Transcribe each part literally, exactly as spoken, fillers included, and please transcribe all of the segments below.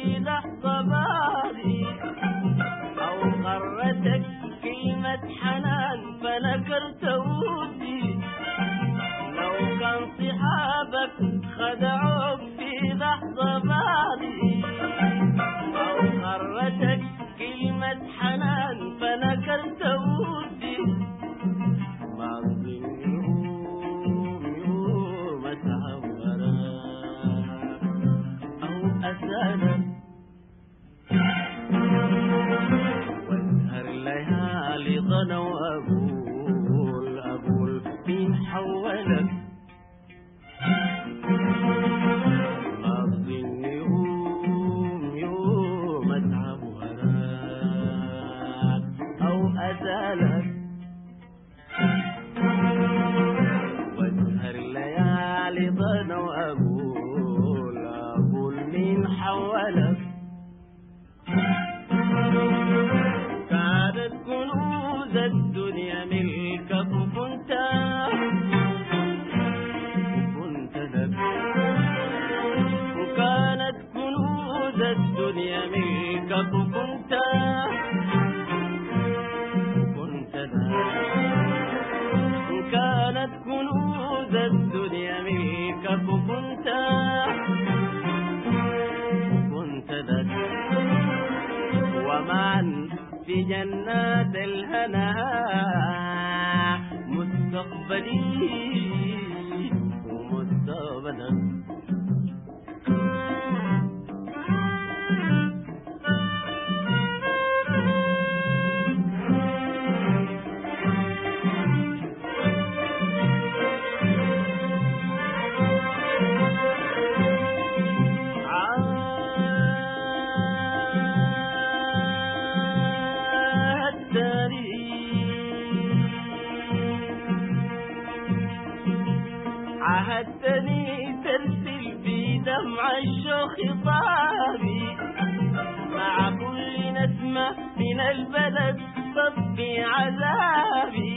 في لحظة بالي أو غرتك كلمة حنان فنكرت ودي، لو كان صحابك خدعوك في لحظة بالي أو غرتك كلمة حنان فنكرت ودي، ما أظن يوم يوم أتعورك أو أسألك واسهر ليالي ضنا وأقول أقول مين حولك، ما أظن يوم يوم أتعب وراك أو أسألك واسهر ليالي ضنا وأقول أقول مين حولك. كانت كنوز الدنيا ملكك وكنت كنت لك، وكانت كنوز الدنيا ملكك وكنت كنت لك، وكانت كنوز الدنيا ملكك وكنت كنت لك، ومعا في جنات الهنا مستقبلي ومستقبلك. عهدتني ترسل بدمع الشوق خطابي مع كل نسمة من البلد تطفي عذابي،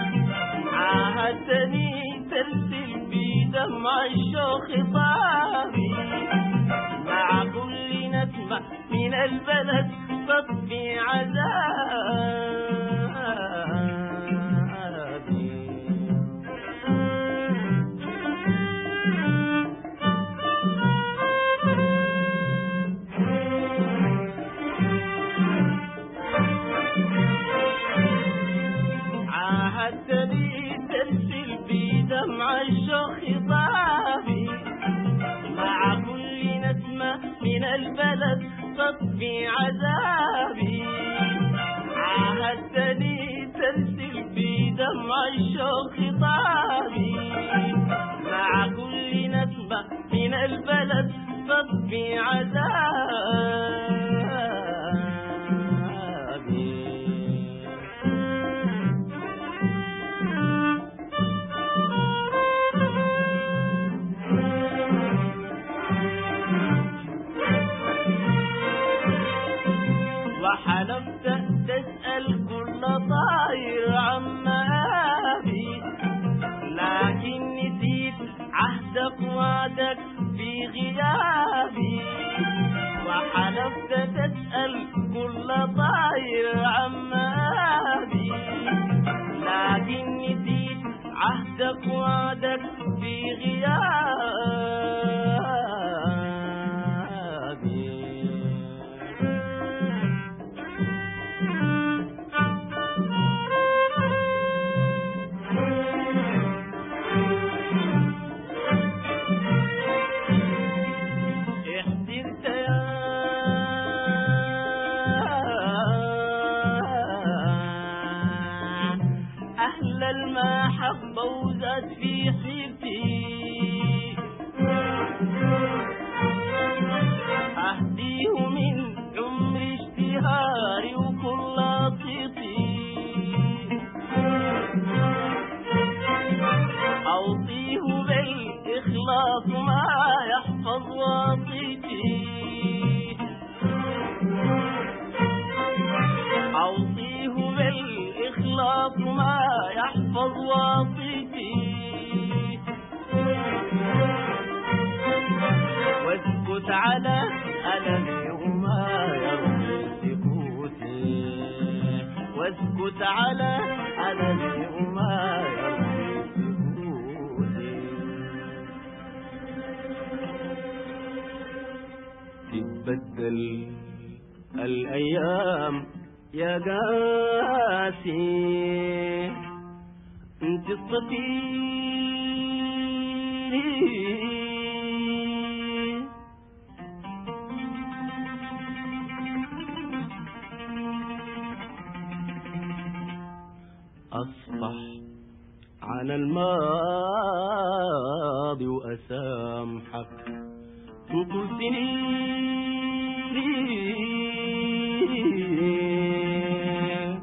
عهدتني ترسل بدمع الشوق خطابي مع كل نسمة من البلد تطفي عذابي. عهدتني ترسل بدمع الشوق خطابي مع كل نسمة من البلد تطفي عذابي، عهدتني ترسل بدمع الشوق خطابي مع كل نسمة من البلد تطفي عذابي. وحلفت تسأل كل طائر عما أبي، لكن نسيت عهدك وعدك في غيابي. وحلفت تسأل كل طائر عما أبي، لكن نسيت عهدك وعدك في غيابي. أهل المحبة وزاد في حيرتي، أهديه من عمري اشتهاري وكل طيطي، أوصيه بالإخلاص ما يحفظ وصيتي، أوصيه بالإخلاص ما يحفظ وصيتي، واسكت على ألمي يثبت على على وما يرضي تتبدل الأيام يا قاسي انت الصفير أصفح عن الماضي وأسامحك طول سنين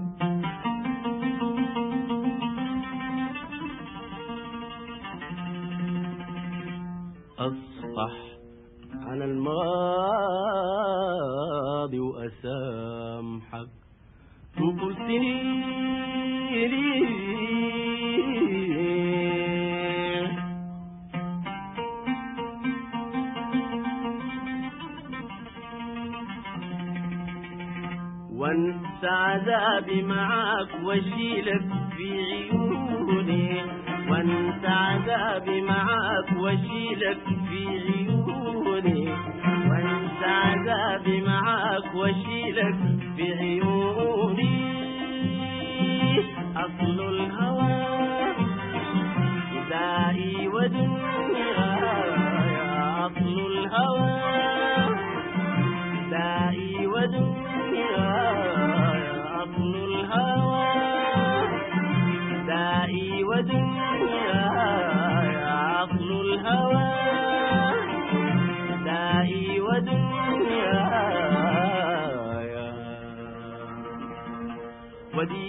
أصفح عن الماضي وأسامحك طول سنين وانسى عذابي معاك واشيلك في عيوني وانسى عذابي معاك واشيلك في عيوني وانسى عذابي معاك واشيلك في عيوني أصل الهوى دائي ودنياي أصل الهوى دائي ودنياي أصل الهوى دائي ودنياي أصل الهوى دائي ودنياي ودي